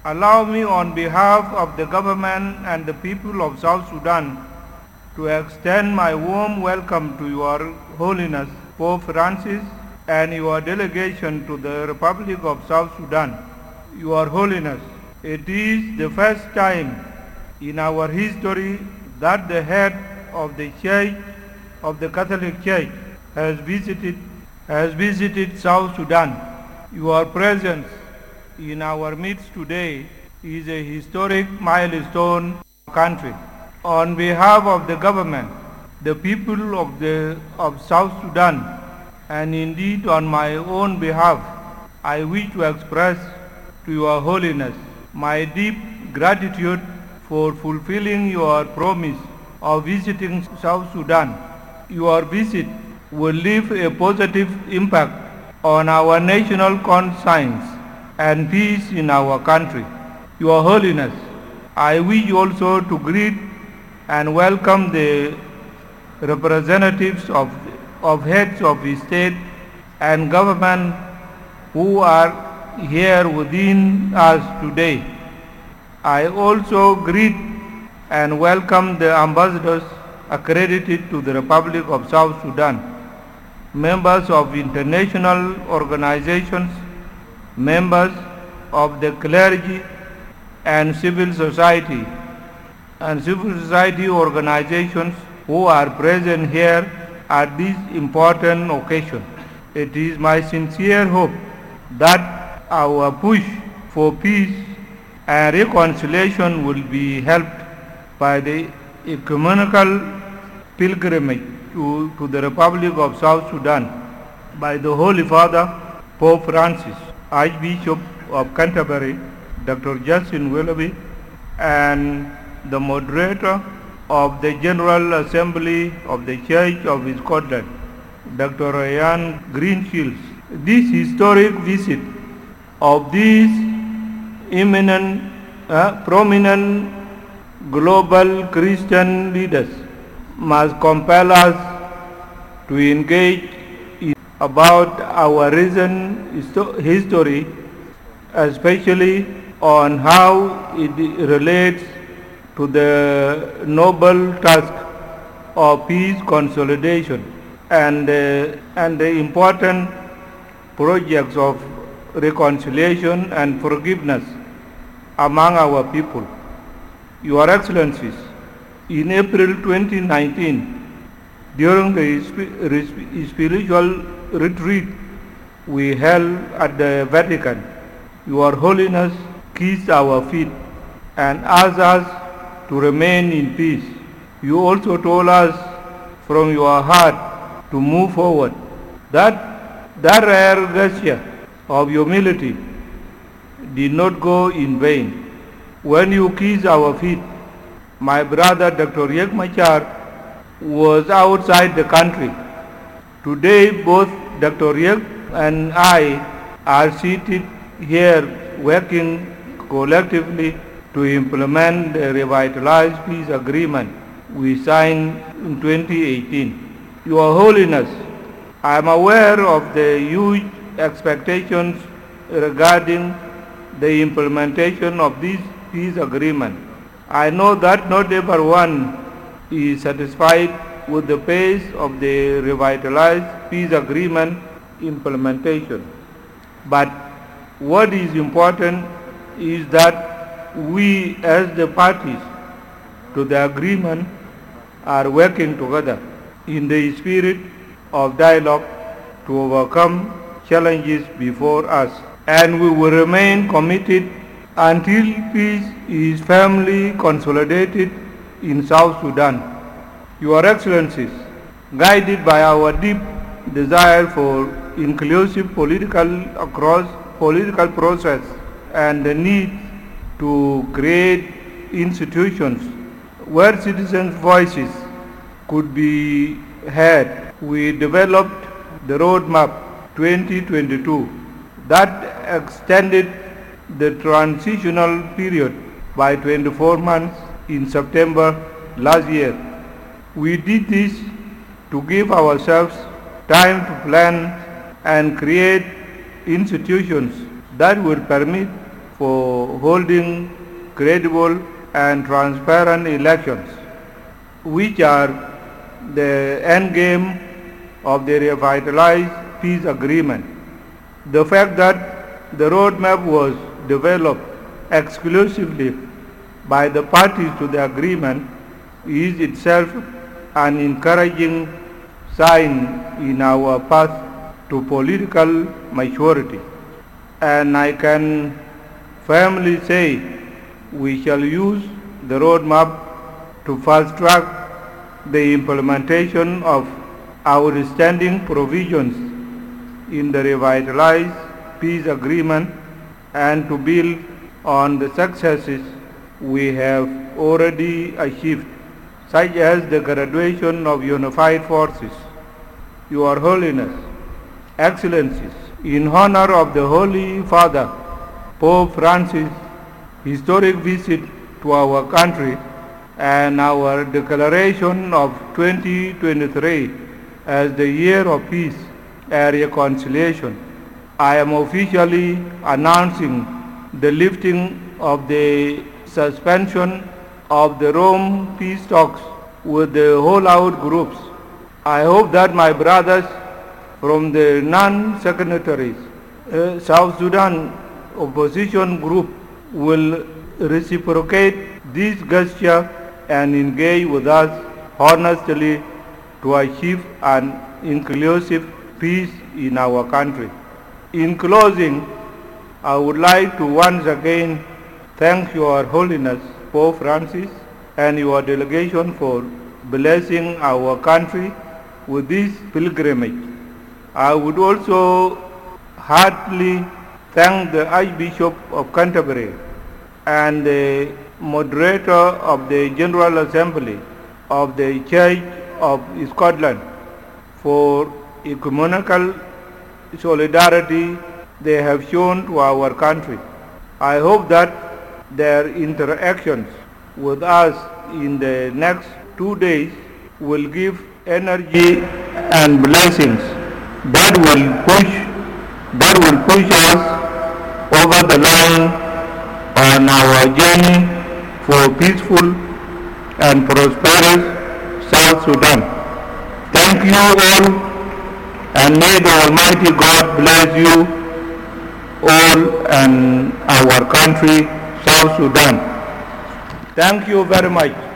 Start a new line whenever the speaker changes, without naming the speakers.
Allow me on behalf of the government and the people of South Sudan to extend my warm welcome to Your Holiness Pope Francis and your delegation to the Republic of South Sudan. Your Holiness, it is the first time in our history that the head of the Church of the Catholic Church has visited South Sudan. Your presence in our midst today is a historic milestone for our country. On behalf of the government, the people of South Sudan, and indeed on my own behalf, I wish to express to Your Holiness my deep gratitude for fulfilling your promise of visiting South Sudan. Your visit will leave a positive impact on our national conscience and peace in our country. Your Holiness, I wish also to greet and welcome the representatives of heads of state and government who are here within us today. I also greet and welcome the ambassadors accredited to the Republic of South Sudan, members of international organizations, members of the clergy and civil society organizations who are present here at this important occasion. It is my sincere hope that our push for peace and reconciliation will be helped by the ecumenical pilgrimage to the Republic of South Sudan by the Holy Father, Pope Francis, Archbishop of Canterbury, Dr. Justin Willoughby, and the moderator of the General Assembly of the Church of Scotland, Dr. Ryan Greenshields. This historic visit of these prominent global Christian leaders must compel us to engage about our recent history, especially on how it relates to the noble task of peace consolidation and the important projects of reconciliation and forgiveness among our people. Your Excellencies, in April 2019, during the spiritual retreat we held at the Vatican, Your Holiness kissed our feet and asked us to remain in peace. You also told us from your heart to move forward. That rare gesture of humility did not go in vain. When you kissed our feet, my brother Dr. Riek Machar was outside the country. Today, both Dr. Riek and I are seated here working collectively to implement the revitalized peace agreement we signed in 2018. Your Holiness, I am aware of the huge expectations regarding the implementation of this peace agreement. I know that not everyone is satisfied with the pace of the revitalized peace agreement implementation. But what is important is that we as the parties to the agreement are working together in the spirit of dialogue to overcome challenges before us. And we will remain committed until peace is firmly consolidated in South Sudan. Your Excellencies, guided by our deep desire for inclusive political process and the need to create institutions where citizens' voices could be heard, we developed the Roadmap 2022 that extended the transitional period by 24 months in September last year. We did this to give ourselves time to plan and create institutions that will permit for holding credible and transparent elections, which are the end game of the revitalized peace agreement. The fact that the roadmap was developed exclusively by the parties to the agreement is itself an encouraging sign in our path to political maturity. And I can firmly say we shall use the roadmap to fast track the implementation of outstanding provisions in the revitalized peace agreement and to build on the successes we have already achieved, such as the graduation of unified forces. Your Holiness, Excellencies, in honor of the Holy Father, Pope Francis' historic visit to our country and our declaration of 2023 as the year of peace and reconciliation, I am officially announcing the lifting of the suspension of the Rome peace talks with the holdout groups. I hope that my brothers from the non-signatories, South Sudan opposition group will reciprocate this gesture and engage with us honestly to achieve an inclusive peace in our country. In closing, I would like to once again thank Your Holiness Pope Francis and your delegation for blessing our country with this pilgrimage. I would also heartily thank the Archbishop of Canterbury and the moderator of the General Assembly of the Church of Scotland for ecumenical solidarity they have shown to our country. I hope that their interactions with us in the next 2 days will give energy and blessings that will push us over the line on our journey for peaceful and prosperous South Sudan. Thank you all, and may the Almighty God bless you all and our country, South Sudan. Thank you very much.